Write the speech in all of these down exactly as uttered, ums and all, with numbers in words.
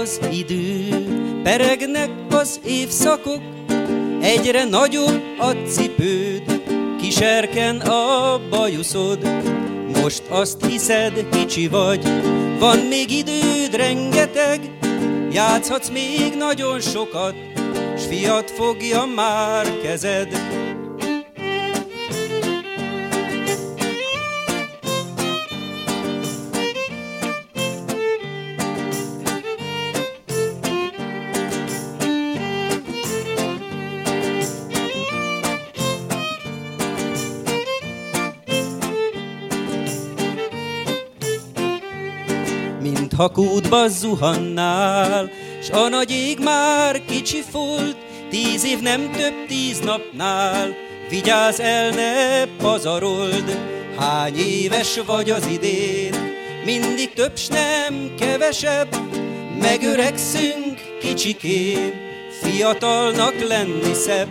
az idő, peregnek az évszakok, egyre nagyobb a cipőd, kiserken a bajuszod. Most azt hiszed, kicsi vagy, van még időd rengeteg, játszhatsz még nagyon sokat, s fiat fogja már kezed. Mintha kútba zuhannál, s a nagy ég már kicsi folt, tíz év nem több tíz napnál, vigyázz el, ne pazarold. Hány éves vagy az idén, mindig több s nem kevesebb, megöregszünk kicsikém, fiatalnak lenni szebb.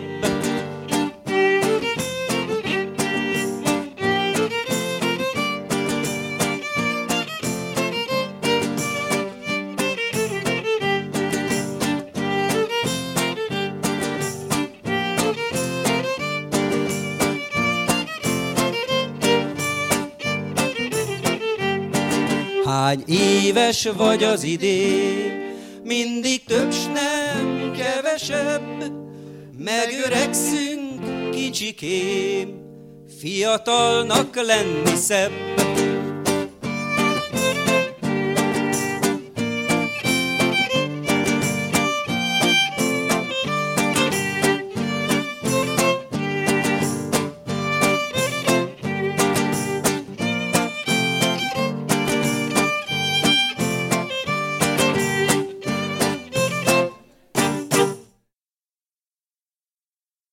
Hány éves vagy az idén, mindig több s nem kevesebb, megöregszünk kicsikém, fiatalnak lenni szebb.